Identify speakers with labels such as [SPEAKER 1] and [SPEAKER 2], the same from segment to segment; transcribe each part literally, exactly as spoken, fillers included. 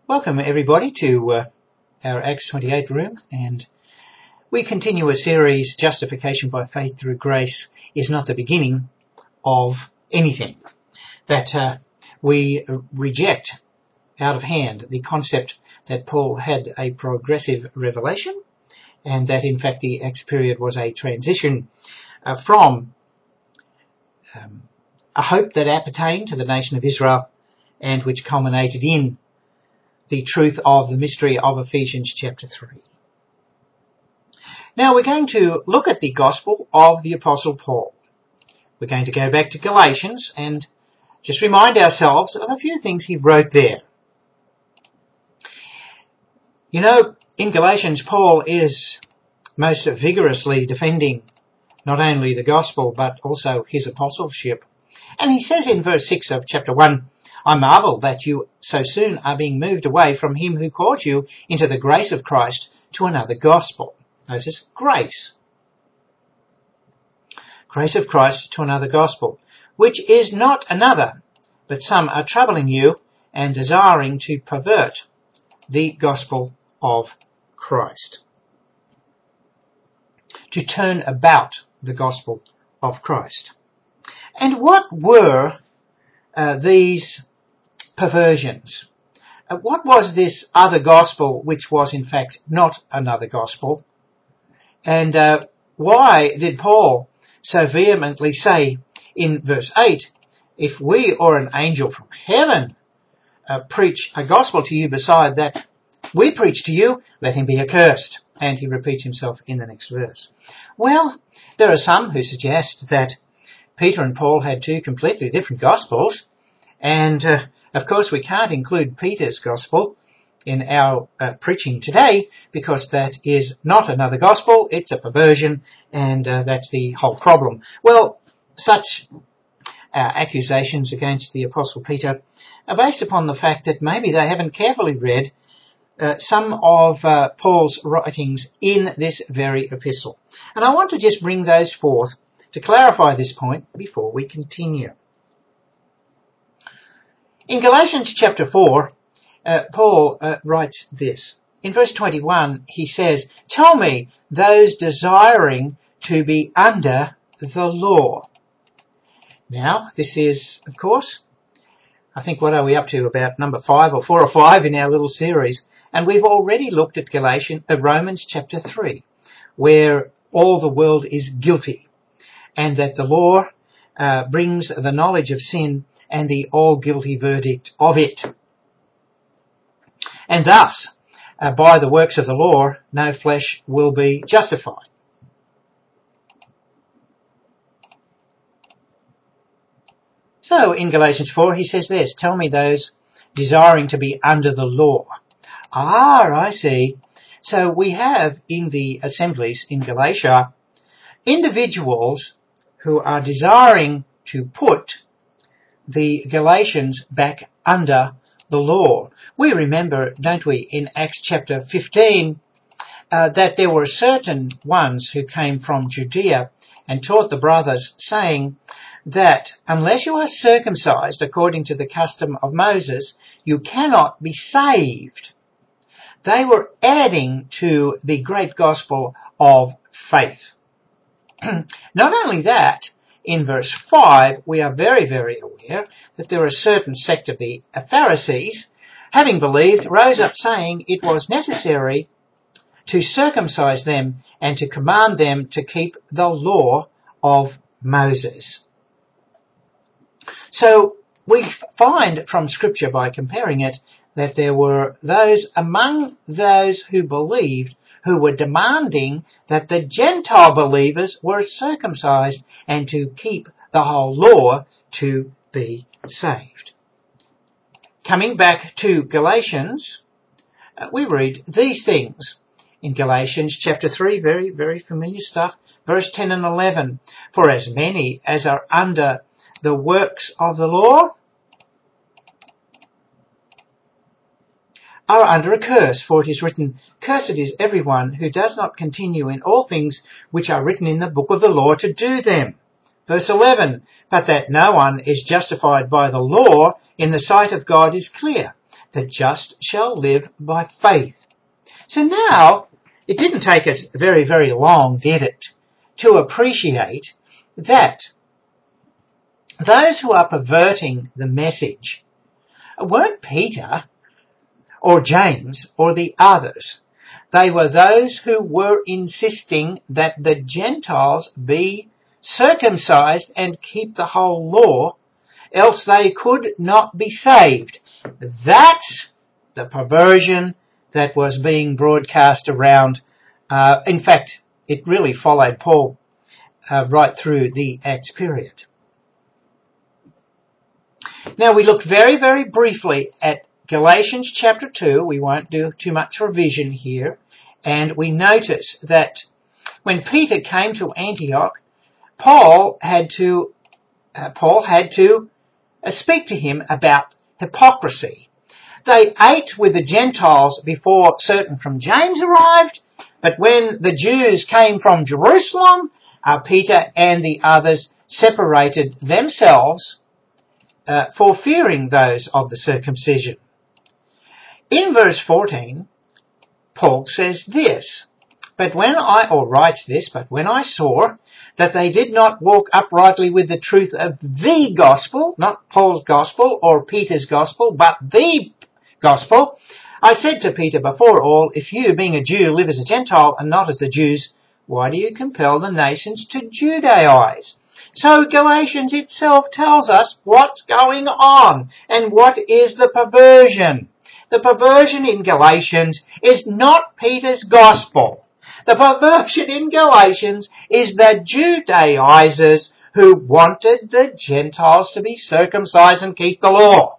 [SPEAKER 1] Welcome everybody to uh, our Acts twenty-eight room, and we continue a series, Justification by Faith Through Grace is not the beginning of anything. That uh, we reject out of hand the concept that Paul had a progressive revelation, and that in fact the Acts period was a transition uh, from um, a hope that appertained to the nation of Israel and which culminated in the truth of the mystery of Ephesians chapter three. Now we're going to look at the gospel of the Apostle Paul. We're going to go back to Galatians and just remind ourselves of a few things he wrote there. You know, in Galatians, Paul is most vigorously defending not only the gospel but also his apostleship. And he says in verse six of chapter one, I marvel that you so soon are being moved away from him who called you into the grace of Christ to another gospel. Notice, grace. Grace of Christ to another gospel, which is not another, but some are troubling you and desiring to pervert the gospel of Christ. To turn about the gospel of Christ. And what were uh, these perversions? Uh, what was this other gospel which was in fact not another gospel? And uh, why did Paul so vehemently say in verse eight, if we or an angel from heaven uh, preach a gospel to you beside that we preach to you, let him be accursed. And he repeats himself in the next verse. Well, there are some who suggest that Peter and Paul had two completely different gospels, and uh, of course we can't include Peter's gospel in our uh, preaching today because that is not another gospel, it's a perversion, and uh, that's the whole problem. Well, such uh, accusations against the Apostle Peter are based upon the fact that maybe they haven't carefully read uh, some of uh, Paul's writings in this very epistle. And I want to just bring those forth to clarify this point before we continue. In Galatians chapter four, uh, Paul uh, writes this. In verse twenty-one, he says, tell me those desiring to be under the law. Now, this is, of course, I think, what are we up to, about number five or four or five in our little series. And we've already looked at Galatians, uh, Romans chapter three, where all the world is guilty, and that the law uh, brings the knowledge of sin and the all-guilty verdict of it. And thus, uh, by the works of the law, no flesh will be justified. So, in Galatians four, he says this, tell me those desiring to be under the law. Ah, I see. So we have in the assemblies in Galatia individuals who are desiring to put the Galatians back under the law. We remember, don't we, in Acts chapter fifteen, uh, that there were certain ones who came from Judea and taught the brothers, saying that unless you are circumcised according to the custom of Moses, you cannot be saved. They were adding to the great gospel of faith. Not only that, in verse five, we are very, very aware that there are a certain sect of the Pharisees, having believed, rose up saying it was necessary to circumcise them and to command them to keep the law of Moses. So we find from Scripture, by comparing it, that there were those among those who believed who were demanding that the Gentile believers were circumcised and to keep the whole law to be saved. Coming back to Galatians, uh, we read these things. In Galatians chapter three, very, very familiar stuff, verse ten and eleven. For as many as are under the works of the law are under a curse, for it is written, cursed is everyone who does not continue in all things which are written in the book of the law to do them. Verse eleven, but that no one is justified by the law in the sight of God is clear. the just shall live by faith. So now, it didn't take us very, very long, did it, to appreciate that those who are perverting the message weren't Peter or James or the others. They were those who were insisting that the Gentiles be circumcised and keep the whole law, else they could not be saved. That's the perversion that was being broadcast around. Uh, in fact, it really followed Paul uh, right through the Acts period. Now, we looked very, very briefly at Galatians chapter two. We won't do too much revision here. And we notice that when Peter came to Antioch, Paul had to uh, Paul had to uh, speak to him about hypocrisy. They ate with the Gentiles before certain from James arrived, but when the Jews came from Jerusalem, uh, Peter and the others separated themselves uh, for fearing those of the circumcision. In verse fourteen, Paul says this, But when I, or writes this, but when I saw that they did not walk uprightly with the truth of the gospel, not Paul's gospel or Peter's gospel, but the gospel, I said to Peter before all, if you, being a Jew, live as a Gentile and not as the Jews, why do you compel the nations to Judaize? So Galatians itself tells us what's going on and what is the perversion. The perversion in Galatians is not Peter's gospel. The perversion in Galatians is the Judaizers who wanted the Gentiles to be circumcised and keep the law.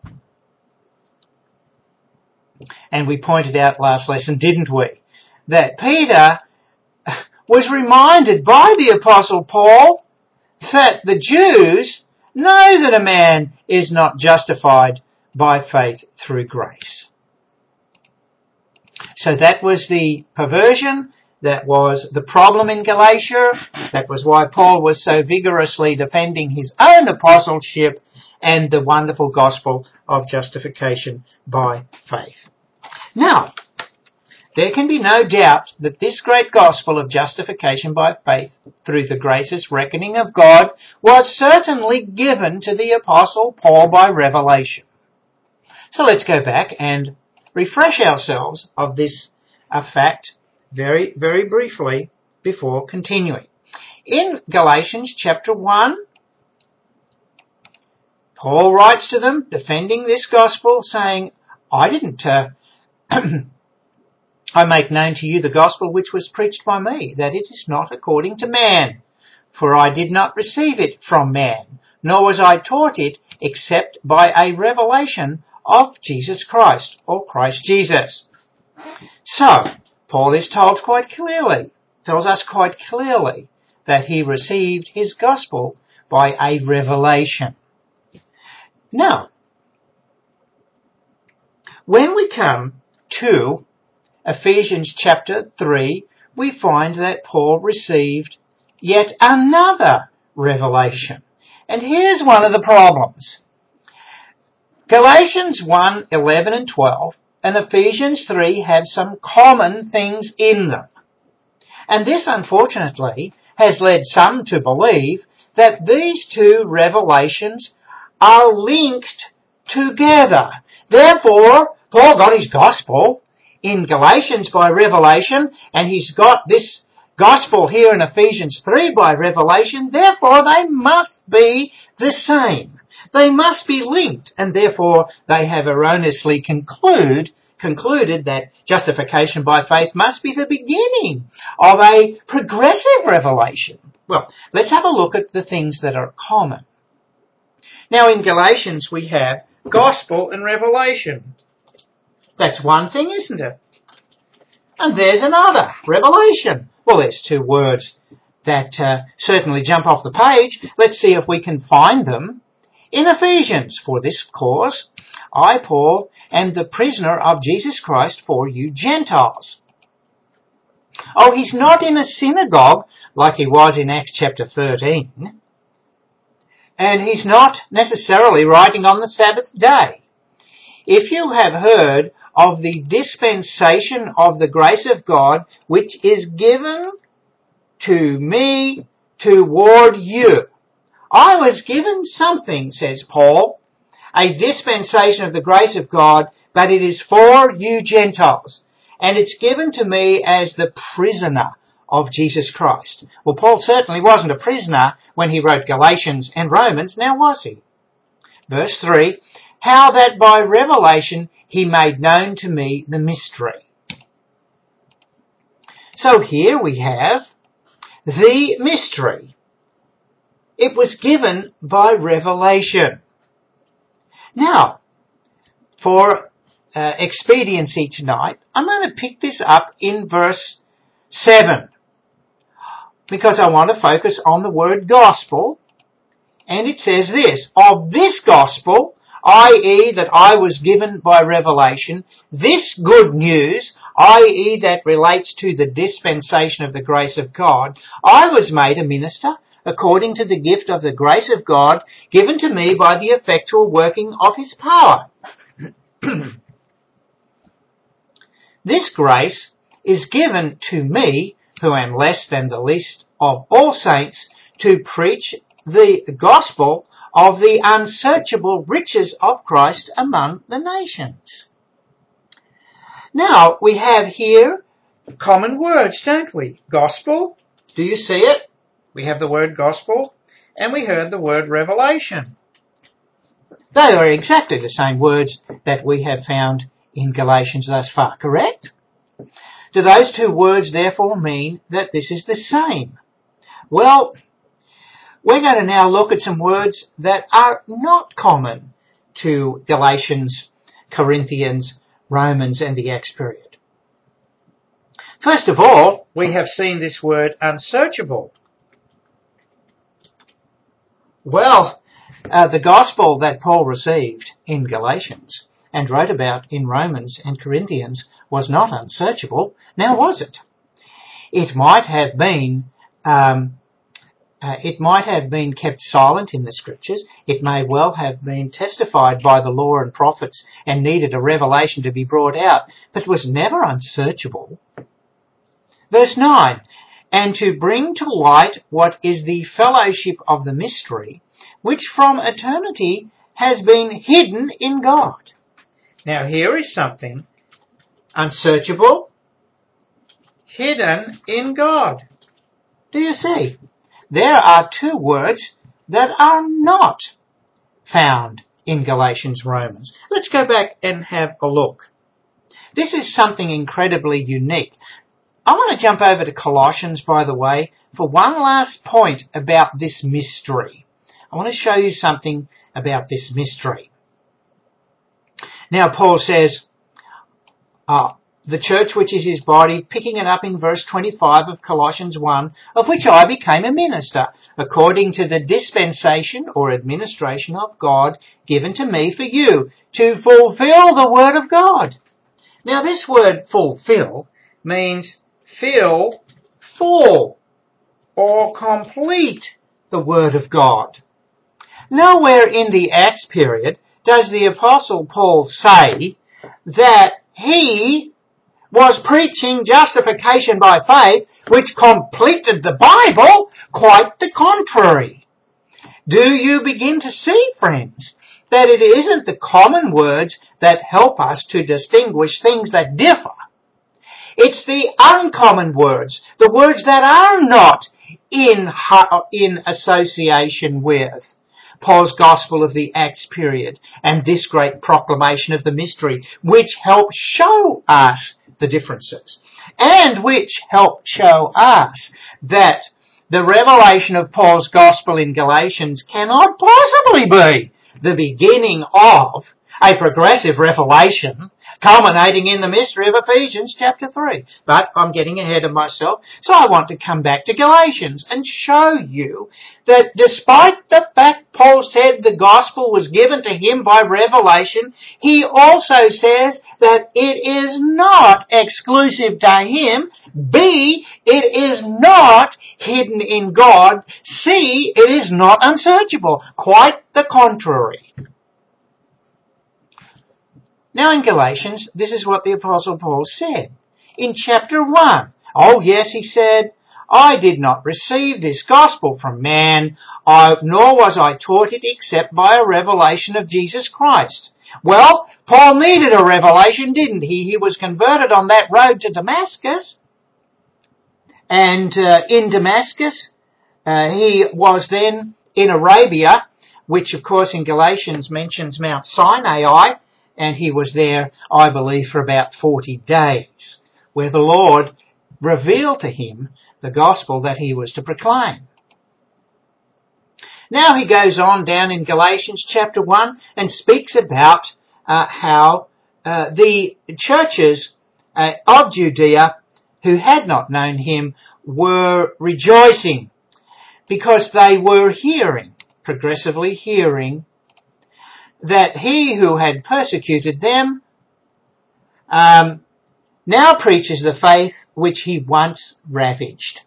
[SPEAKER 1] And we pointed out last lesson, didn't we, that Peter was reminded by the Apostle Paul that the Jews know that a man is not justified by faith through grace. So that was the perversion, that was the problem in Galatia, that was why Paul was so vigorously defending his own apostleship and the wonderful gospel of justification by faith. Now, there can be no doubt that this great gospel of justification by faith through the gracious reckoning of God was certainly given to the Apostle Paul by revelation. So let's go back and refresh ourselves of this uh, fact very, very briefly before continuing. In Galatians chapter one, Paul writes to them, defending this gospel, saying, I didn't... Uh, I make known to you the gospel which was preached by me, that it is not according to man. For I did not receive it from man, nor was I taught it except by a revelation of Jesus Christ, or Christ Jesus. So, Paul is told quite clearly, tells us quite clearly, that he received his gospel by a revelation. Now, when we come to Ephesians chapter three, we find that Paul received yet another revelation. And here's one of the problems. Galatians one, eleven and twelve and Ephesians three have some common things in them. And this, unfortunately, has led some to believe that these two revelations are linked together. Therefore, Paul got his gospel in Galatians by revelation, and he's got this gospel here in Ephesians three by revelation. Therefore, they must be the same. They must be linked, and therefore they have erroneously conclude, concluded that justification by faith must be the beginning of a progressive revelation. Well, let's have a look at the things that are common. Now, in Galatians we have gospel and revelation. That's one thing, isn't it? And there's another, revelation. Well, there's two words that uh, certainly jump off the page. Let's see if we can find them in Ephesians. For this cause, I, Paul, am the prisoner of Jesus Christ for you Gentiles. Oh, he's not in a synagogue like he was in Acts chapter thirteen. And he's not necessarily writing on the Sabbath day. if you have heard of the dispensation of the grace of God, which is given to me toward you. I was given something, says Paul, a dispensation of the grace of God, but it is for you Gentiles. And it's given to me as the prisoner of Jesus Christ. Well, Paul certainly wasn't a prisoner when he wrote Galatians and Romans, now was he? Verse three, how that by revelation he made known to me the mystery. So here we have the mystery. It was given by revelation. Now, for uh, expediency tonight, I'm going to pick this up in verse seven, because I want to focus on the word gospel. And it says this, of this gospel, that is that I was given by revelation, this good news, that is that relates to the dispensation of the grace of God, I was made a minister according to the gift of the grace of God given to me by the effectual working of his power. This grace is given to me, who am less than the least of all saints, to preach the gospel of the unsearchable riches of Christ among the nations. Now, we have here common words, don't we? Gospel, do you see it? We have the word gospel, and we heard the word revelation. They are exactly the same words that we have found in Galatians thus far, correct? Do those two words therefore mean that this is the same? Well, we're going to now look at some words that are not common to Galatians, Corinthians, Romans, and the Acts period. First of all, we have seen this word unsearchable. Well, uh, the gospel that Paul received in Galatians and wrote about in Romans and Corinthians was not unsearchable, now was it? It might have been um, Uh, it might have been kept silent in the scriptures. It may well have been testified by the law and prophets and needed a revelation to be brought out, but was never unsearchable. Verse nine, and to bring to light what is the fellowship of the mystery, which from eternity has been hidden in God. Now here is something unsearchable, hidden in God. Do you see? There are two words that are not found in Galatians, Romans. Let's go back and have a look. This is something incredibly unique. I want to jump over to Colossians, by the way, for one last point about this mystery. I want to show you something about this mystery. Now, Paul says, uh, the church which is his body, picking it up in verse twenty-five of Colossians one, of which I became a minister, according to the dispensation or administration of God given to me for you, to fulfill the word of God. Now this word fulfill means fill full or complete the word of God. Nowhere in the Acts period does the Apostle Paul say that he was preaching justification by faith, which completed the Bible. Quite the contrary. Do you begin to see, friends, that it isn't the common words that help us to distinguish things that differ? It's the uncommon words, the words that are not in, in association with Paul's gospel of the Acts period and this great proclamation of the mystery, which help show us the differences, and which help show us that the revelation of Paul's gospel in Galatians cannot possibly be the beginning of a progressive revelation culminating in the mystery of Ephesians chapter three. But I'm getting ahead of myself, so I want to come back to Galatians and show you that despite the fact Paul said the gospel was given to him by revelation, he also says that it is not exclusive to him. B, it is not hidden in God. C, it is not unsearchable. Quite the contrary. Now in Galatians, this is what the Apostle Paul said. In chapter one, oh yes, he said, I did not receive this gospel from man, I, nor was I taught it except by a revelation of Jesus Christ. Well, Paul needed a revelation, didn't he? He was converted on that road to Damascus. And uh, in Damascus, uh, he was then in Arabia, which of course in Galatians mentions Mount Sinai, and he was there, I believe, for about forty days, where the Lord revealed to him the gospel that he was to proclaim. Now he goes on down in Galatians chapter one and speaks about uh, how uh, the churches uh, of Judea who had not known him were rejoicing because they were hearing, progressively hearing, that he who had persecuted them um, now preaches the faith which he once ravaged.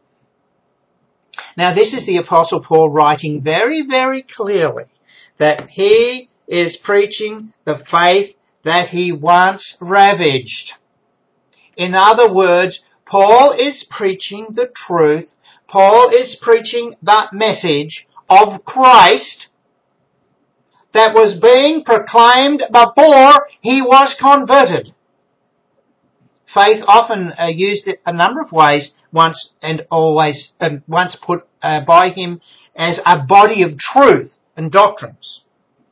[SPEAKER 1] Now this is the Apostle Paul writing very, very clearly that he is preaching the faith that he once ravaged. In other words, Paul is preaching the truth. Paul is preaching the message of Christ that was being proclaimed before he was converted. Faith often uh, used it a number of ways, once and always, um, once put uh, by him as a body of truth and doctrines.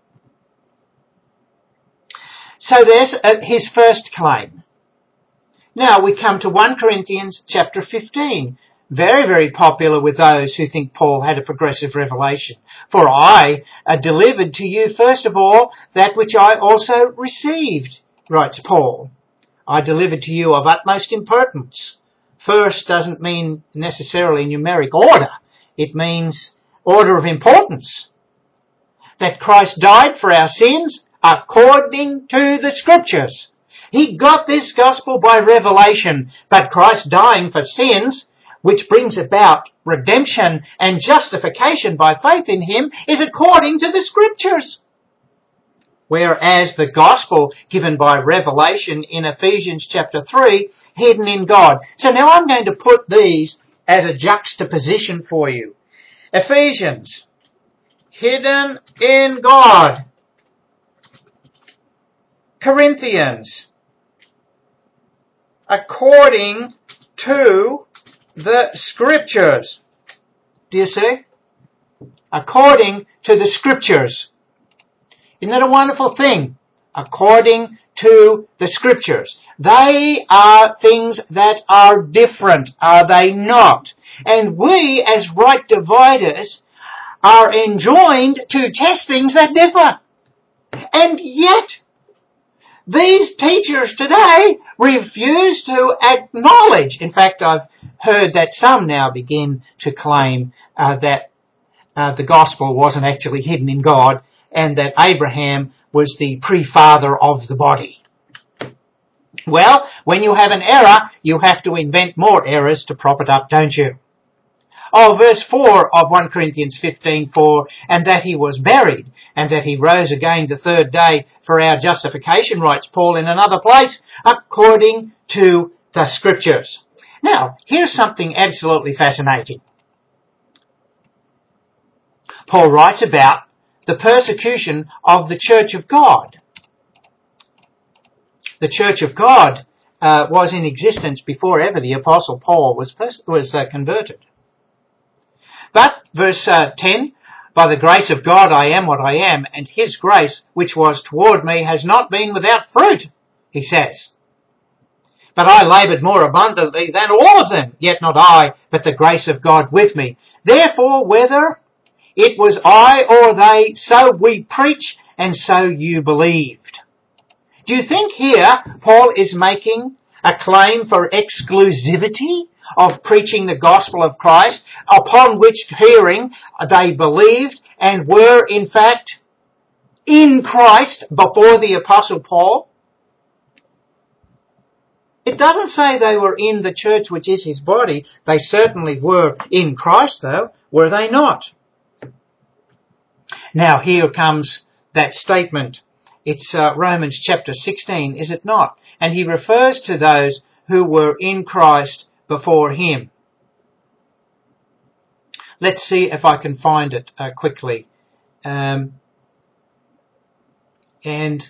[SPEAKER 1] So there's uh, his first claim. Now we come to First Corinthians chapter fifteen. Very, very popular with those who think Paul had a progressive revelation. For I uh, delivered to you first of all that which I also received, writes Paul. I delivered to you of utmost importance. First doesn't mean necessarily numeric order. It means order of importance. That Christ died for our sins according to the Scriptures. He got this gospel by revelation, but Christ dying for sins, which brings about redemption and justification by faith in him, is according to the Scriptures. Whereas the gospel given by revelation in Ephesians chapter three, hidden in God. So now I'm going to put these as a juxtaposition for you. Ephesians, hidden in God. Corinthians, according to the Scriptures. Do you see? According to the Scriptures. Isn't that a wonderful thing? According to the Scriptures. They are things that are different, are they not? And we, as right dividers, are enjoined to test things that differ. And yet, these teachers today refuse to acknowledge. In fact, I've heard that some now begin to claim uh, that uh, the gospel wasn't actually hidden in God, and that Abraham was the pre-father of the body. Well, when you have an error, you have to invent more errors to prop it up, don't you? Oh, verse four of First Corinthians fifteen four, and that he was buried, and that he rose again the third day for our justification, writes Paul in another place, according to the Scriptures. Now, here's something absolutely fascinating. Paul writes about the persecution of the Church of God. The Church of God uh, was in existence before ever the Apostle Paul was pers- was uh, converted. But, verse uh, ten, by the grace of God I am what I am, and his grace which was toward me has not been without fruit, he says. But I laboured more abundantly than all of them, yet not I, but the grace of God with me. Therefore, whether it was I or they, so we preach, and so you believed. Do you think here Paul is making a claim for exclusivity of preaching the gospel of Christ, upon which hearing they believed and were in fact in Christ before the Apostle Paul? It doesn't say they were in the church which is his body. They certainly were in Christ though, were they not? Now here comes that statement It's uh, Romans chapter sixteen, is it not? And he refers to those who were in Christ before him. Let's see if I can find it uh, quickly. Um, and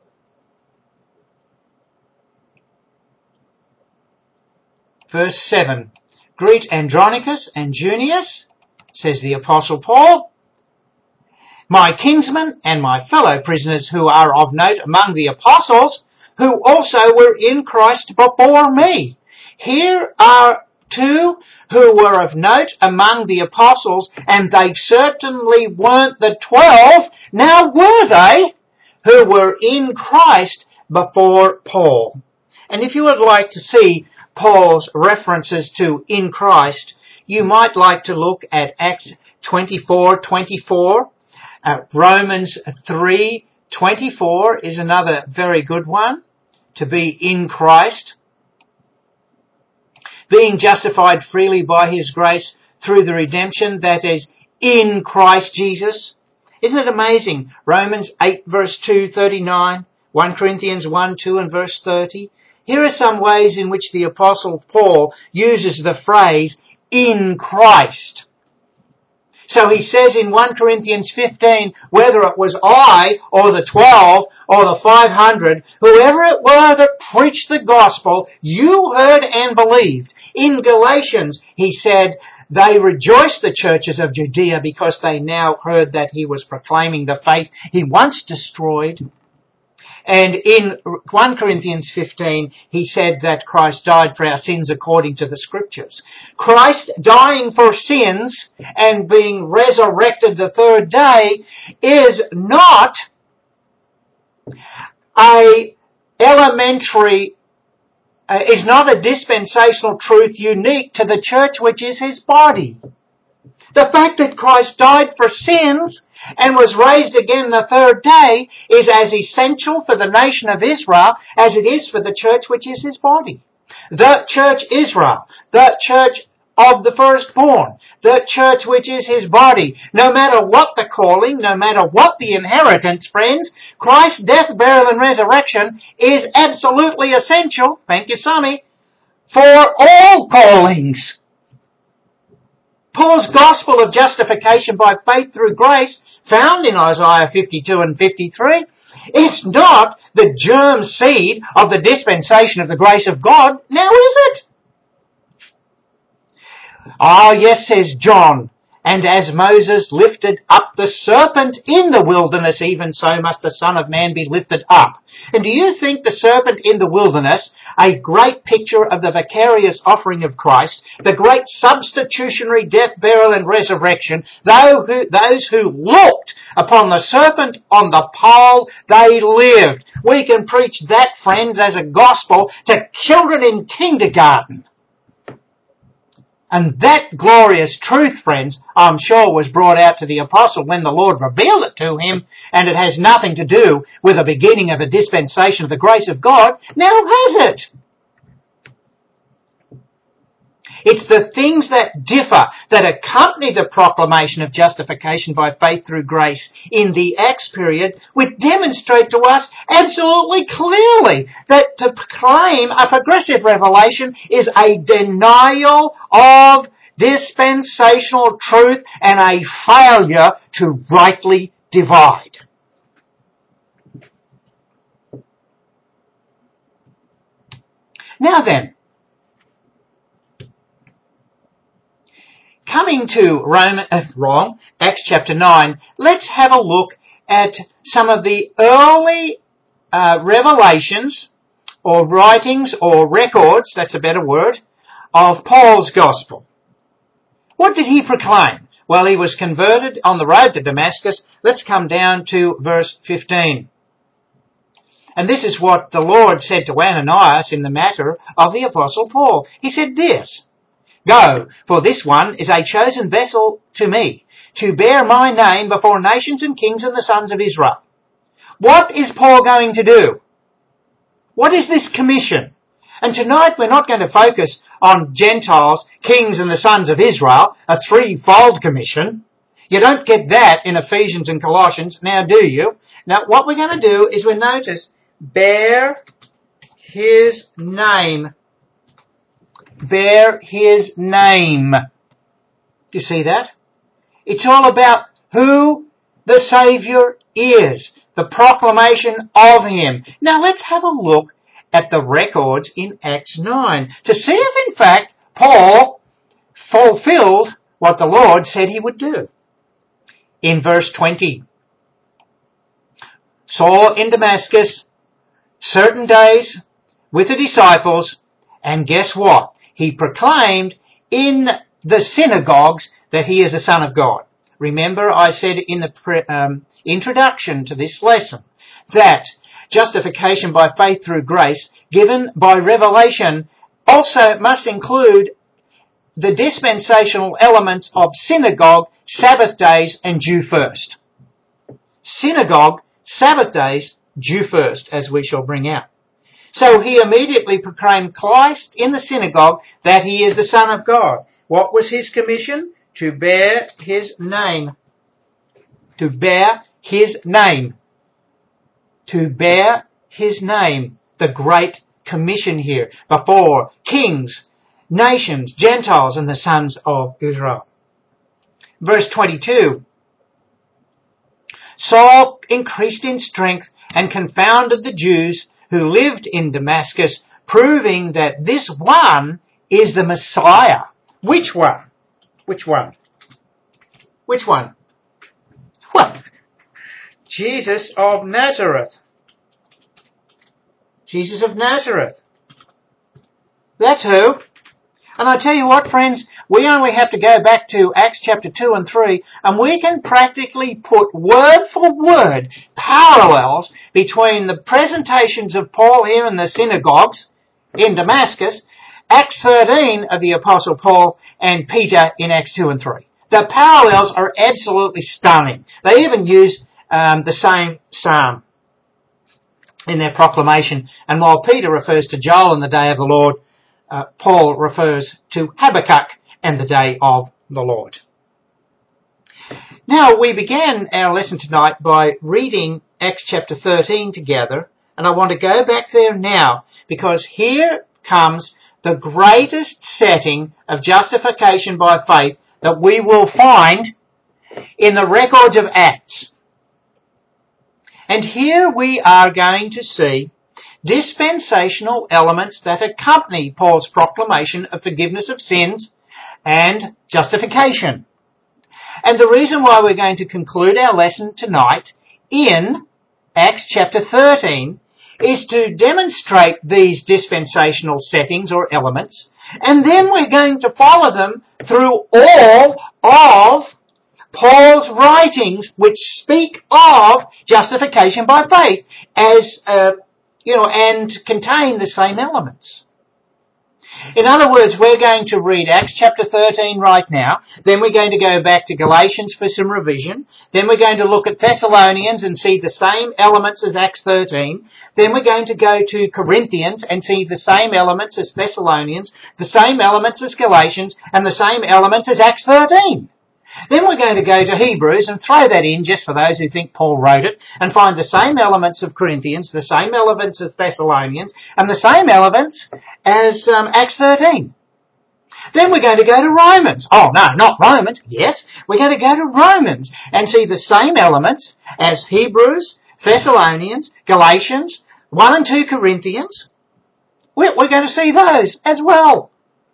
[SPEAKER 1] verse seven. Greet Andronicus and Junius, says the Apostle Paul, my kinsmen and my fellow prisoners who are of note among the apostles, who also were in Christ before me. Here are two who were of note among the apostles, and they certainly weren't the twelve. Now were they who were in Christ before Paul? And if you would like to see Paul's references to in Christ, you might like to look at Acts twenty-four twenty-four. Uh, Romans three twenty-four is another very good one, to be in Christ. Being justified freely by his grace through the redemption that is in Christ Jesus. Isn't it amazing? Romans eight verse two thirty-nine, First Corinthians one two and verse thirty. Here are some ways in which the Apostle Paul uses the phrase in Christ. So he says in First Corinthians fifteen, whether it was I or the twelve or the five hundred, whoever it were that preached the gospel, you heard and believed. In Galatians, he said, they rejoiced, the churches of Judea, because they now heard that he was proclaiming the faith he once destroyed. And in First Corinthians fifteen, he said that Christ died for our sins according to the Scriptures. Christ dying for sins and being resurrected the third day is not a elementary, uh, is not a dispensational truth unique to the church, which is his body. The fact that Christ died for sins and was raised again the third day is as essential for the nation of Israel as it is for the church which is his body. The church Israel, the church of the firstborn, the church which is his body. No matter what the calling, no matter what the inheritance, friends, Christ's death, burial and resurrection is absolutely essential, thank you Sammy, for all callings. Paul's gospel of justification by faith through grace, found in Isaiah fifty-two and fifty-three, it's not the germ seed of the dispensation of the grace of God, now is it? Ah, yes, says John, and as Moses lifted up the serpent in the wilderness, even so must the Son of Man be lifted up. And do you think the serpent in the wilderness, a great picture of the vicarious offering of Christ, the great substitutionary death, burial and resurrection, those who looked upon the serpent on the pole, they lived. We can preach that, friends, as a gospel to children in kindergarten. And that glorious truth, friends, I'm sure was brought out to the apostle when the Lord revealed it to him, and it has nothing to do with the beginning of a dispensation of the grace of God. Now has it? It's the things that differ, that accompany the proclamation of justification by faith through grace in the Acts period, which demonstrate to us absolutely clearly that to proclaim a progressive revelation is a denial of dispensational truth and a failure to rightly divide. Now then, coming to Roman, uh, wrong, Acts chapter nine, let's have a look at some of the early uh, revelations or writings or records, that's a better word, of Paul's gospel. What did he proclaim? Well, he was converted on the road to Damascus. Let's come down to verse fifteen. And this is what the Lord said to Ananias in the matter of the Apostle Paul. He said this, Go, for this one is a chosen vessel to me, to bear my name before nations and kings and the sons of Israel. What is Paul going to do? What is this commission? And tonight we're not going to focus on Gentiles, kings and the sons of Israel, a threefold commission. You don't get that in Ephesians and Colossians, now do you? Now what we're going to do is we notice, bear his name. Bear his name. Do you see that? It's all about who the Saviour is. The proclamation of him. Now let's have a look at the records in Acts nine to see if in fact Paul fulfilled what the Lord said he would do. In verse twenty, Saul in Damascus, certain days with the disciples, and guess what? He proclaimed in the synagogues that he is the Son of God. Remember, I said in the pre- um, introduction to this lesson that justification by faith through grace given by revelation also must include the dispensational elements of synagogue, Sabbath days, and Jew first. Synagogue, Sabbath days, Jew first, as we shall bring out. So he immediately proclaimed Christ in the synagogue that he is the Son of God. What was his commission? To bear his name. To bear his name. To bear his name. The Great Commission here. Before kings, nations, Gentiles, and the sons of Israel. Verse twenty-two. Saul increased in strength and confounded the Jews who lived in Damascus, proving that this one is the Messiah. Which one? Which one? Which one? Well, Jesus of Nazareth. Jesus of Nazareth. That's who. And I tell you what, friends, we only have to go back to Acts chapter two and three, and we can practically put word for word parallels between the presentations of Paul here in the synagogues in Damascus, Acts thirteen of the Apostle Paul, and Peter in Acts two and three. The parallels are absolutely stunning. They even use um, the same psalm in their proclamation. And while Peter refers to Joel and the day of the Lord, uh, Paul refers to Habakkuk and the day of the Lord. Now, we began our lesson tonight by reading Acts chapter thirteen together, and I want to go back there now because here comes the greatest setting of justification by faith that we will find in the records of Acts. And here we are going to see dispensational elements that accompany Paul's proclamation of forgiveness of sins and justification. And the reason why we're going to conclude our lesson tonight in Acts chapter thirteen is to demonstrate these dispensational settings or elements, and then we're going to follow them through all of Paul's writings which speak of justification by faith as, uh, you know, and contain the same elements. In other words, we're going to read Acts chapter thirteen right now, then we're going to go back to Galatians for some revision, then we're going to look at Thessalonians and see the same elements as Acts thirteen, then we're going to go to Corinthians and see the same elements as Thessalonians, the same elements as Galatians, and the same elements as Acts thirteen. Then we're going to go to Hebrews and throw that in just for those who think Paul wrote it and find the same elements of Corinthians, the same elements of Thessalonians, and the same elements as um, Acts thirteen. Then we're going to go to Romans. Oh, no, not Romans. Yes, we're going to go to Romans and see the same elements as Hebrews, Thessalonians, Galatians, one and two Corinthians. We're, we're going to see those as well.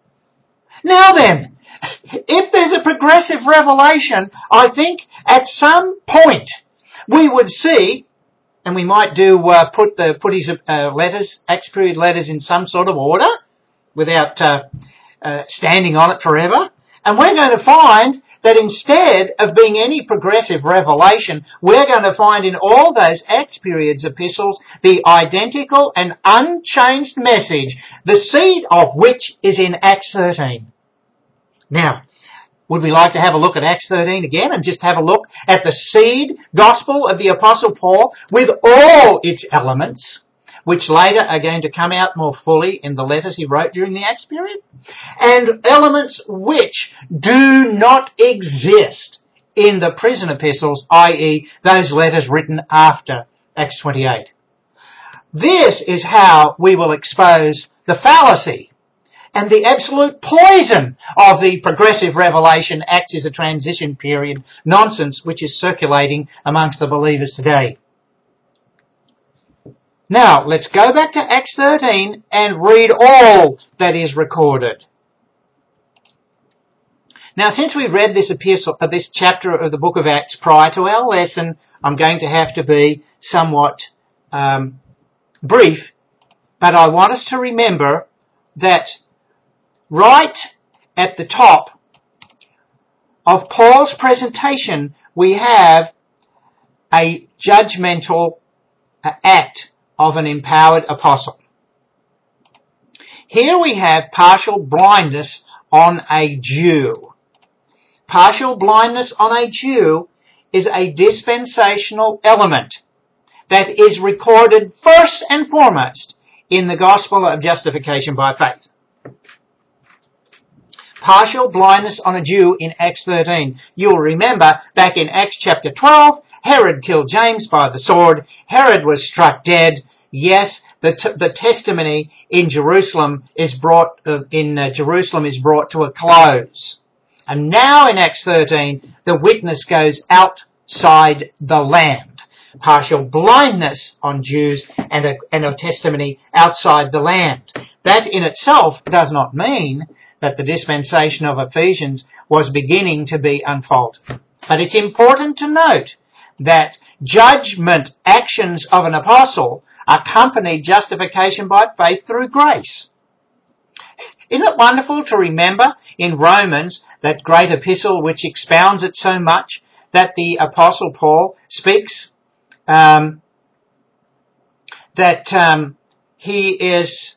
[SPEAKER 1] Now then, if there's a progressive revelation, I think at some point we would see, and we might do uh, put the put his uh, letters, Acts period letters, in some sort of order without uh, uh, standing on it forever, and we're going to find that instead of being any progressive revelation, we're going to find in all those Acts periods epistles the identical and unchanged message, the seed of which is in Acts thirteen. Now, would we like to have a look at Acts thirteen again and just have a look at the seed gospel of the Apostle Paul with all its elements, which later are going to come out more fully in the letters he wrote during the Acts period, and elements which do not exist in the prison epistles, that is those letters written after Acts twenty-eight. This is how we will expose the fallacy and the absolute poison of the progressive revelation Acts is a transition period nonsense which is circulating amongst the believers today. Now, let's go back to Acts thirteen and read all that is recorded. Now, since we read this epistle, uh, this chapter of the book of Acts prior to our lesson, I'm going to have to be somewhat um, brief, but I want us to remember that right at the top of Paul's presentation, we have a judgmental uh, act of an empowered apostle. Here we have partial blindness on a Jew. Partial blindness on a Jew is a dispensational element that is recorded first and foremost in the gospel of justification by faith. Partial blindness on a Jew in Acts thirteen. You'll remember back in Acts chapter twelve, Herod killed James by the sword. Herod was struck dead. Yes, the t- the testimony in Jerusalem is brought uh, in uh, Jerusalem is brought to a close. And now in Acts thirteen, the witness goes outside the land. Partial blindness on Jews and a, and a testimony outside the land. That in itself does not mean that the dispensation of Ephesians was beginning to be unfolded. But it's important to note that judgment actions of an apostle accompany justification by faith through grace. Isn't it wonderful to remember in Romans, that great epistle which expounds it so much, that the Apostle Paul speaks um, that um, he is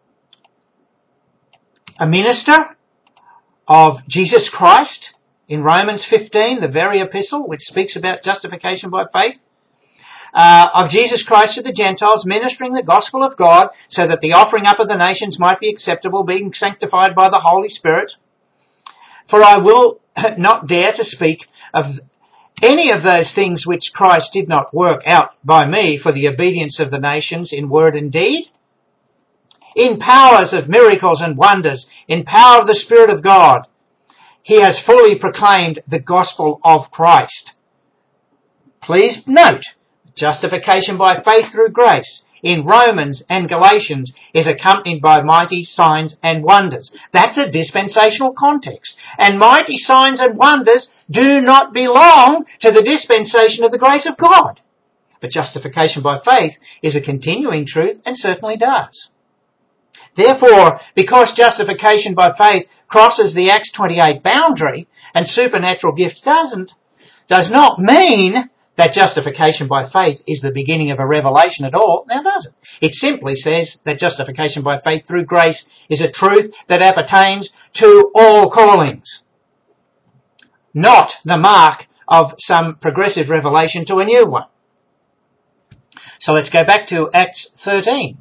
[SPEAKER 1] a minister of Jesus Christ in Romans fifteen, the very epistle which speaks about justification by faith. Uh, of Jesus Christ to the Gentiles, ministering the gospel of God, so that the offering up of the nations might be acceptable, being sanctified by the Holy Spirit. For I will not dare to speak of any of those things which Christ did not work out by me for the obedience of the nations in word and deed, in powers of miracles and wonders, in power of the Spirit of God. He has fully proclaimed the gospel of Christ. Please note, justification by faith through grace in Romans and Galatians is accompanied by mighty signs and wonders. That's a dispensational context. And mighty signs and wonders do not belong to the dispensation of the grace of God. But justification by faith is a continuing truth and certainly does. Therefore, because justification by faith crosses the Acts twenty-eight boundary and supernatural gifts doesn't, does not mean that justification by faith is the beginning of a revelation at all. Now, does it? It simply says that justification by faith through grace is a truth that appertains to all callings, not the mark of some progressive revelation to a new one. So let's go back to Acts thirteen.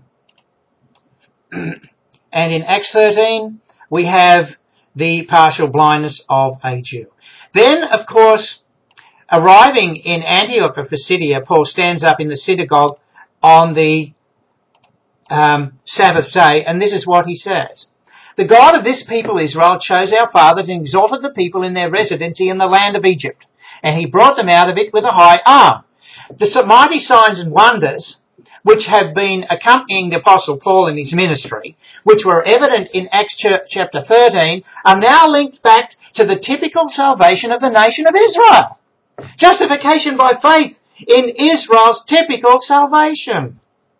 [SPEAKER 1] And in Acts thirteen, we have the partial blindness of a Jew. Then, of course, arriving in Antioch of Pisidia, Paul stands up in the synagogue on the um, Sabbath day, and this is what he says. The God of this people Israel chose our fathers and exalted the people in their residency in the land of Egypt, and he brought them out of it with a high arm. The mighty signs and wonders which have been accompanying the Apostle Paul in his ministry, which were evident in Acts chapter thirteen, are now linked back to the typical salvation of the nation of Israel. Justification by faith in Israel's typical salvation.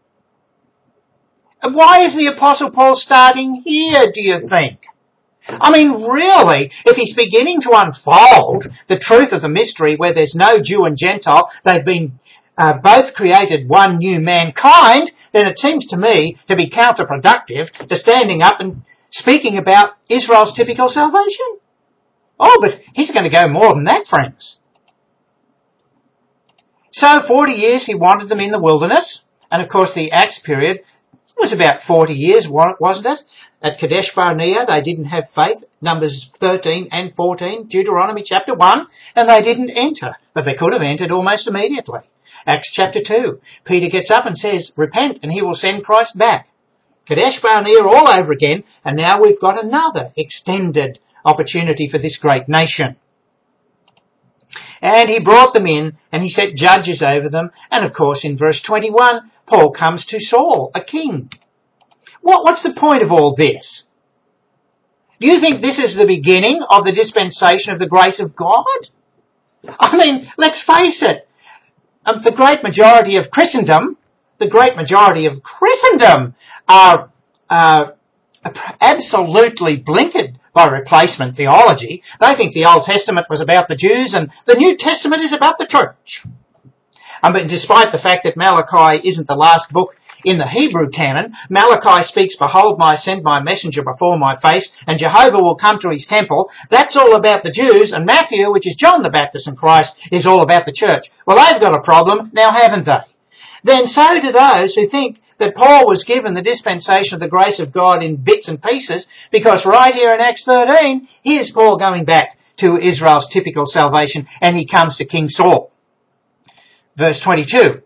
[SPEAKER 1] And why is the Apostle Paul starting here, do you think? I mean, really, if he's beginning to unfold the truth of the mystery where there's no Jew and Gentile, they've been uh, both created one new mankind, then it seems to me to be counterproductive to standing up and speaking about Israel's typical salvation. Oh, but he's going to go more than that, friends. So forty years he wanted them in the wilderness, and of course the Acts period It was about forty years, wasn't it? At Kadesh Barnea, they didn't have faith. Numbers thirteen and fourteen, Deuteronomy chapter one, and they didn't enter. But they could have entered almost immediately. Acts chapter two, Peter gets up and says, repent and he will send Christ back. Kadesh Barnea all over again, and now we've got another extended opportunity for this great nation. And he brought them in, and he set judges over them. And of course, in verse twenty-one, Paul comes to Saul, a king. What, what's the point of all this? Do you think this is the beginning of the dispensation of the grace of God? I mean, let's face it. Um, the great majority of Christendom, the great majority of Christendom are uh, absolutely blinkered by replacement theology. They think the Old Testament was about the Jews and the New Testament is about the church. Um, but despite the fact that Malachi isn't the last book in the Hebrew canon, Malachi speaks, behold, I send my messenger before my face, and Jehovah will come to his temple. That's all about the Jews, and Matthew, which is John the Baptist and Christ, is all about the church. Well, they've got a problem, now haven't they? Then so do those who think that Paul was given the dispensation of the grace of God in bits and pieces, because right here in Acts thirteen, here's Paul going back to Israel's typical salvation, and he comes to King Saul. Verse twenty-two.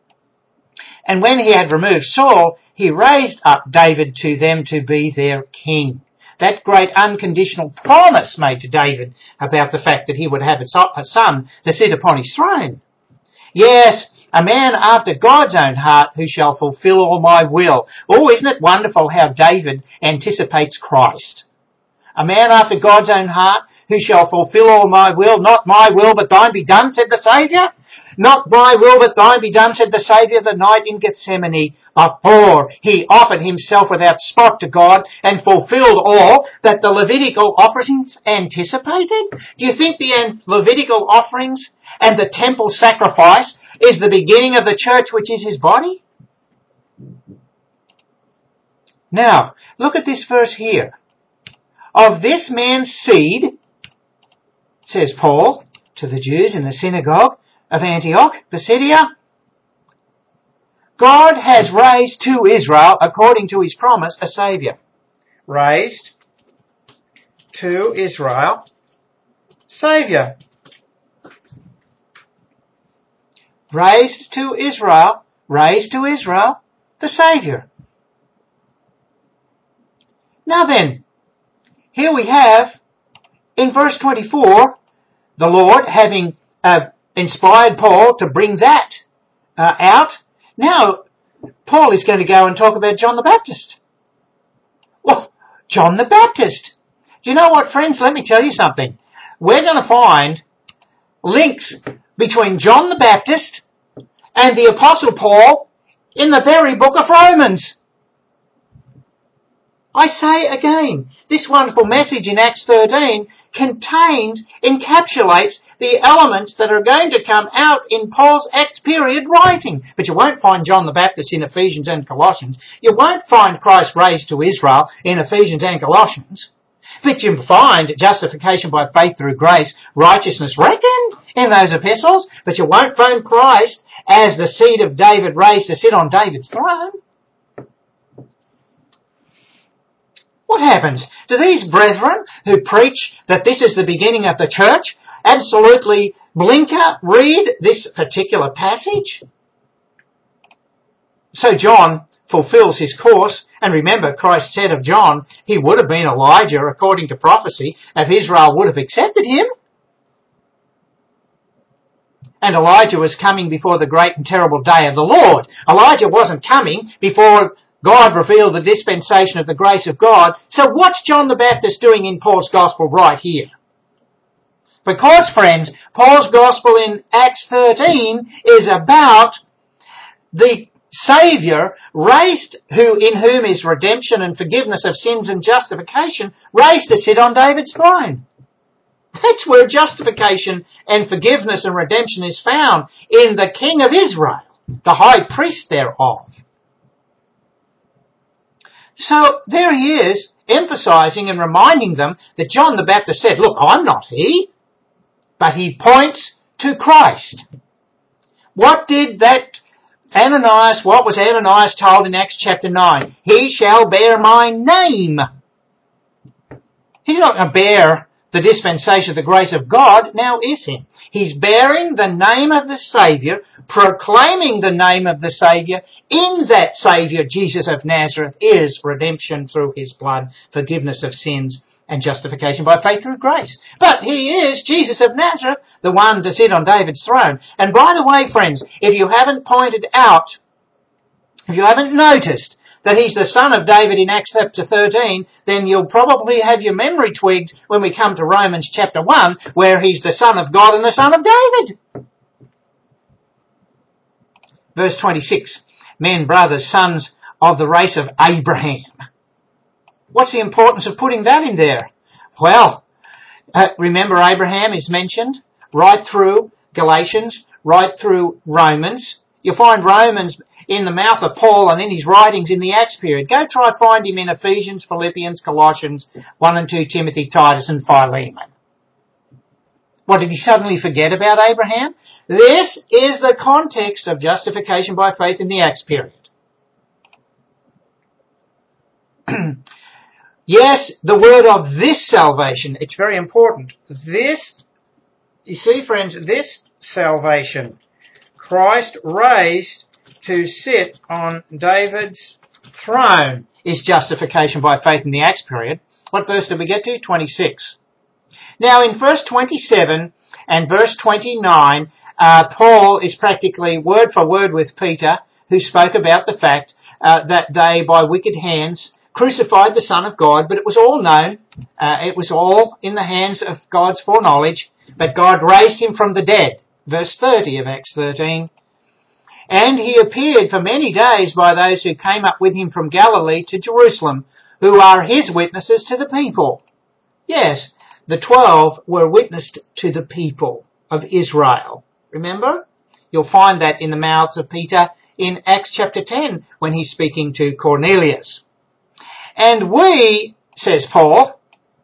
[SPEAKER 1] And when he had removed Saul, he raised up David to them to be their king. That great unconditional promise made to David about the fact that he would have a son to sit upon his throne. Yes, a man after God's own heart who shall fulfill all my will. Oh, isn't it wonderful how David anticipates Christ? A man after God's own heart who shall fulfill all my will. Not my will, but thine be done, said the Saviour. Not my will, but thine be done, said the Saviour the night in Gethsemane, before he offered himself without spot to God and fulfilled all that the Levitical offerings anticipated. Do you think the Levitical offerings and the temple sacrifice is the beginning of the church, which is his body? Now, look at this verse here. Of this man's seed, says Paul to the Jews in the synagogue of Antioch, Pisidia, God has raised to Israel, according to his promise, a Saviour. Raised to Israel, Saviour. Raised to Israel, raised to Israel, the Saviour. Now then, here we have, in verse twenty-four, the Lord having uh, inspired Paul to bring that uh, out. Now, Paul is going to go and talk about John the Baptist. Well, John the Baptist. Do you know what, friends? Let me tell you something. We're going to find links between John the Baptist and the Apostle Paul in the very book of Romans. I say again, this wonderful message in Acts thirteen contains, encapsulates the elements that are going to come out in Paul's Acts period writing. But you won't find John the Baptist in Ephesians and Colossians. You won't find Christ raised to Israel in Ephesians and Colossians. But you find justification by faith through grace, righteousness reckoned in those epistles. But you won't find Christ as the seed of David raised to sit on David's throne. What happens? Do these brethren who preach that this is the beginning of the church absolutely blinker read this particular passage? So John fulfills his course, and remember, Christ said of John, he would have been Elijah according to prophecy if Israel would have accepted him. And Elijah was coming before the great and terrible day of the Lord. Elijah wasn't coming before God revealed the dispensation of the grace of God. So what's John the Baptist doing in Paul's Gospel right here? Because, friends, Paul's Gospel in Acts thirteen is about the Saviour raised, who in whom is redemption and forgiveness of sins and justification, raised to sit on David's throne. That's where justification and forgiveness and redemption is found, in the King of Israel, the high priest thereof. So there he is, emphasising and reminding them that John the Baptist said, look, I'm not he, but he points to Christ. What did that Ananias, what was Ananias told in Acts chapter nine? He shall bear my name. He's not going to bear the dispensation of the grace of God, now is he? He's bearing the name of the Saviour, proclaiming the name of the Saviour. In that Saviour, Jesus of Nazareth, is redemption through his blood, forgiveness of sins, and justification by faith through grace. But he is Jesus of Nazareth, the one to sit on David's throne. And by the way, friends, if you haven't pointed out, if you haven't noticed that he's the son of David in Acts chapter thirteen, then you'll probably have your memory twigged when we come to Romans chapter one, where he's the son of God and the son of David. Verse twenty-six, men, brothers, sons of the race of Abraham. What's the importance of putting that in there? Well, uh, remember Abraham is mentioned right through Galatians, right through Romans. You'll find Romans in the mouth of Paul and in his writings in the Acts period. Go try find him in Ephesians, Philippians, Colossians, one and two Timothy, Titus and Philemon. What, did he suddenly forget about Abraham? This is the context of justification by faith in the Acts period. Yes, the word of this salvation, it's very important. This, you see friends, this salvation, Christ raised to sit on David's throne, is justification by faith in the Acts period. What verse did we get to? twenty-six. Now in verse twenty-seven and verse twenty-nine, uh, Paul is practically word for word with Peter, who spoke about the fact uh, that they, by wicked hands, crucified the Son of God, but it was all known, uh, it was all in the hands of God's foreknowledge, but God raised him from the dead. Verse thirty of Acts thirteen. And he appeared for many days by those who came up with him from Galilee to Jerusalem, who are his witnesses to the people. Yes, the twelve were witnessed to the people of Israel. Remember? You'll find that in the mouths of Peter in Acts chapter ten, when he's speaking to Cornelius. And we, says Paul,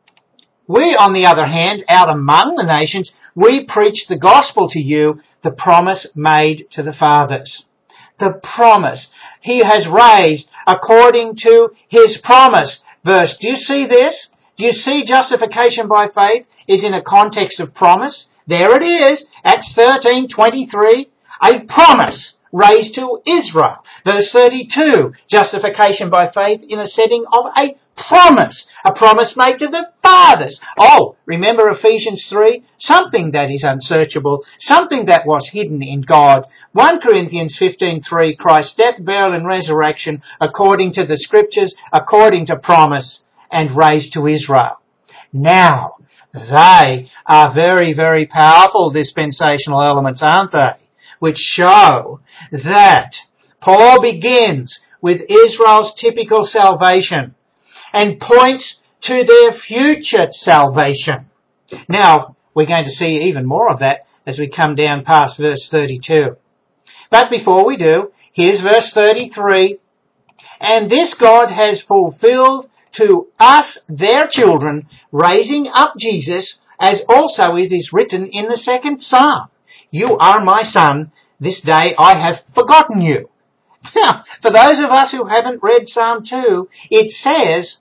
[SPEAKER 1] we, on the other hand, out among the nations, we preach the gospel to you, the promise made to the fathers. The promise. He has raised according to his promise. Verse, do you see this? Do you see justification by faith is in a context of promise? There it is, Acts thirteen twenty-three, a promise raised to Israel. Verse thirty-two, justification by faith in a setting of a promise. A promise made to the fathers. Oh, remember Ephesians three? Something that is unsearchable, something that was hidden in God. First Corinthians fifteen three, Christ's death, burial and resurrection according to the scriptures, according to promise, and raised to Israel. Now, they are very, very powerful dispensational elements, aren't they? Which show that Paul begins with Israel's typical salvation and points to their future salvation. Now, we're going to see even more of that as we come down past verse thirty-two. But before we do, here's verse thirty-three. And this God has fulfilled to us, their children, raising up Jesus, as also it is written in the second psalm. You are my son, this day I have forgotten you. Now, for those of us who haven't read Psalm two, it says,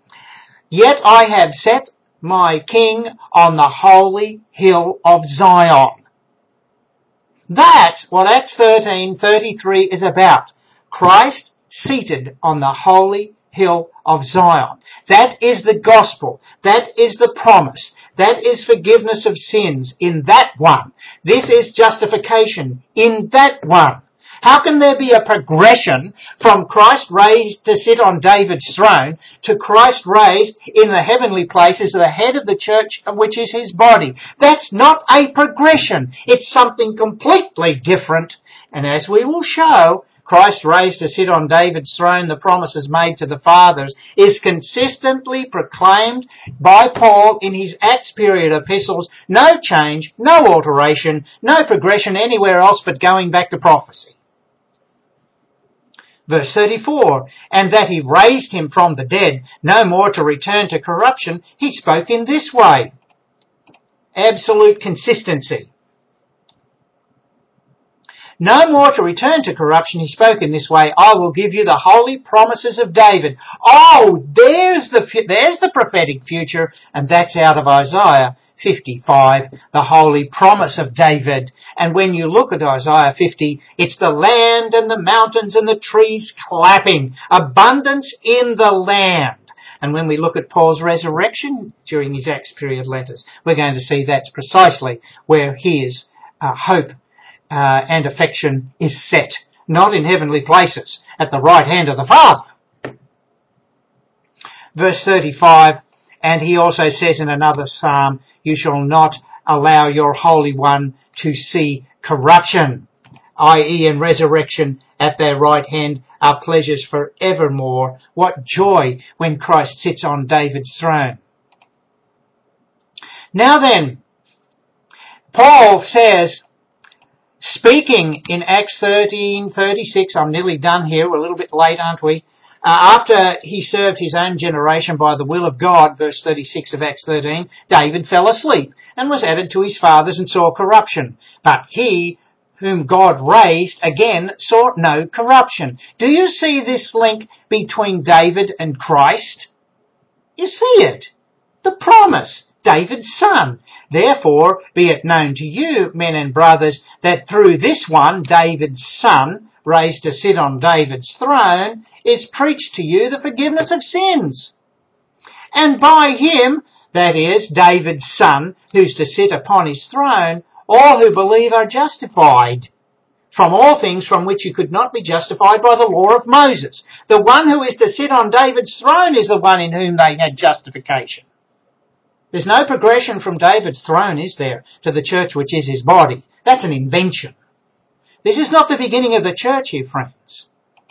[SPEAKER 1] Yet I have set my king on the holy hill of Zion. That's what Acts thirteen thirty-three is about. Christ seated on the holy hill of Zion. That is the gospel. That is the promise. That is forgiveness of sins in that one. This is justification in that one. How can there be a progression from Christ raised to sit on David's throne to Christ raised in the heavenly places, the head of the church, which is his body? That's not a progression. It's something completely different. And as we will show, Christ raised to sit on David's throne, the promises made to the fathers, is consistently proclaimed by Paul in his Acts period epistles. No change, no alteration, no progression anywhere else but going back to prophecy. Verse thirty-four, and that he raised him from the dead, no more to return to corruption, he spoke in this way. Absolute consistency. No more to return to corruption, he spoke in this way, I will give you the holy promises of David. Oh, there's the, there's the prophetic future, and that's out of Isaiah fifty-five, the holy promise of David. And when you look at Isaiah fifty, it's the land and the mountains and the trees clapping, abundance in the land. And when we look at Paul's resurrection during his Acts period letters, we're going to see that's precisely where his uh, hope uh, and affection is set, not in heavenly places, at the right hand of the Father. Verse thirty-five, and he also says in another psalm, you shall not allow your Holy One to see corruption, that is in resurrection at their right hand are pleasures for evermore. What joy when Christ sits on David's throne. Now then, Paul says, speaking in Acts thirteen thirty-six, I'm nearly done here, we're a little bit late, aren't we? Uh, after he served his own generation by the will of God, verse thirty-six of Acts thirteen, David fell asleep and was added to his fathers and saw corruption. But he whom God raised again saw no corruption. Do you see this link between David and Christ? You see it. The promise, David's son. Therefore, be it known to you, men and brothers, that through this one, David's son, raised to sit on David's throne, is preached to you the forgiveness of sins. And by him, that is, David's son, who's to sit upon his throne, all who believe are justified from all things from which you could not be justified by the law of Moses. The one who is to sit on David's throne is the one in whom they had justification. There's no progression from David's throne, is there, to the church which is his body. That's an invention. This is not the beginning of the church here, friends.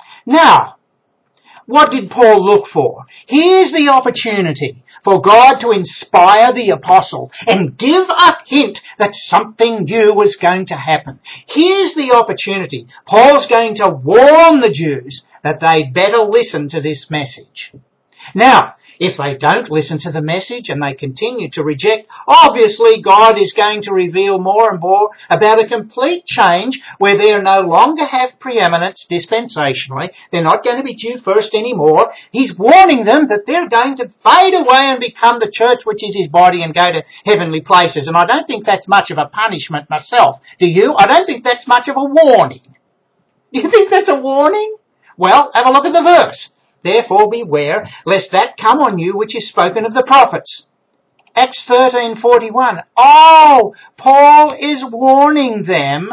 [SPEAKER 1] Now, what did Paul look for? Here's the opportunity for God to inspire the apostle and give a hint that something new was going to happen. Here's the opportunity. Paul's going to warn the Jews that they'd better listen to this message. Now, if they don't listen to the message and they continue to reject, obviously God is going to reveal more and more about a complete change where they no longer have preeminence dispensationally. They're not going to be Jew first anymore. He's warning them that they're going to fade away and become the church which is his body and go to heavenly places. And I don't think that's much of a punishment myself. Do you? I don't think that's much of a warning. Do you think that's a warning? Well, have a look at the verse. Therefore beware, lest that come on you which is spoken of the prophets. Acts thirteen forty-one. Oh, Paul is warning them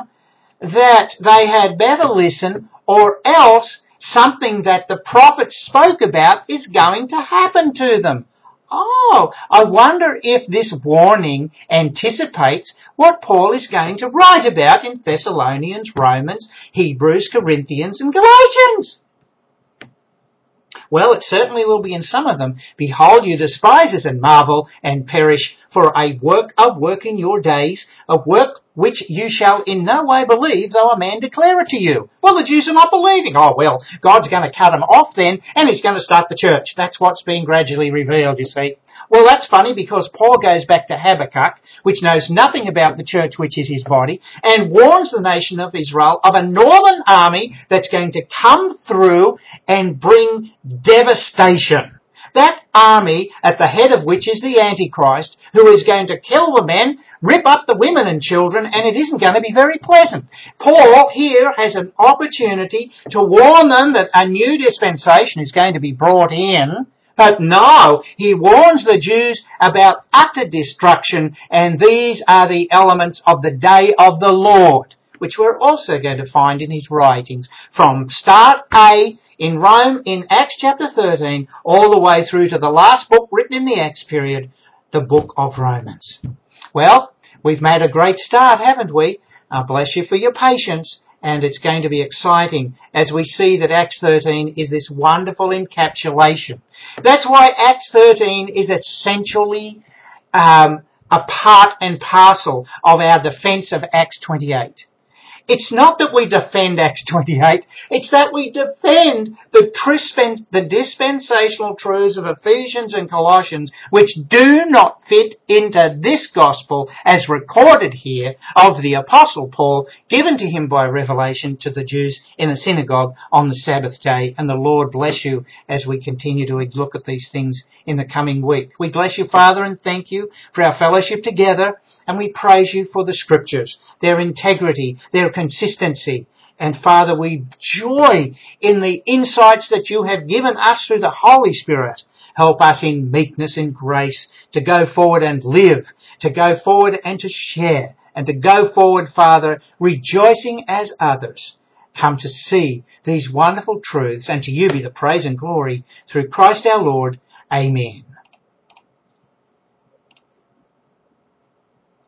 [SPEAKER 1] that they had better listen, or else something that the prophets spoke about is going to happen to them. Oh, I wonder if this warning anticipates what Paul is going to write about in Thessalonians, Romans, Hebrews, Corinthians, and Galatians. Well, it certainly will be in some of them. Behold, you despisers and marvel and perish for a work of work in your days, a work which you shall in no way believe, though a man declare it to you. Well, the Jews are not believing. Oh, well, God's going to cut them off then, and he's going to start the church. That's what's being gradually revealed, you see. Well, that's funny because Paul goes back to Habakkuk, which knows nothing about the church which is his body, and warns the nation of Israel of a northern army that's going to come through and bring devastation. That army, at the head of which is the Antichrist, who is going to kill the men, rip up the women and children, and it isn't going to be very pleasant. Paul here has an opportunity to warn them that a new dispensation is going to be brought in. But no, he warns the Jews about utter destruction, and these are the elements of the day of the Lord, which we're also going to find in his writings from start A in Rome in Acts chapter thirteen all the way through to the last book written in the Acts period, the book of Romans. Well, we've made a great start, haven't we? I bless you for your patience. And it's going to be exciting as we see that Acts thirteen is this wonderful encapsulation. That's why Acts thirteen is essentially um, a part and parcel of our defence of Acts twenty-eight. It's not that we defend Acts twenty-eight. It's that we defend the, trispen- the dispensational truths of Ephesians and Colossians, which do not fit into this gospel as recorded here of the Apostle Paul, given to him by revelation to the Jews in the synagogue on the Sabbath day. And the Lord bless you as we continue to look at these things in the coming week. We bless you, Father, and thank you for our fellowship together. And we praise you for the Scriptures, their integrity, their consistency. And Father, we joy in the insights that you have given us through the Holy Spirit. Help us in meekness and grace to go forward and live, to go forward and to share, and to go forward, Father, rejoicing as others come to see these wonderful truths. And to you be the praise and glory through Christ our Lord. Amen.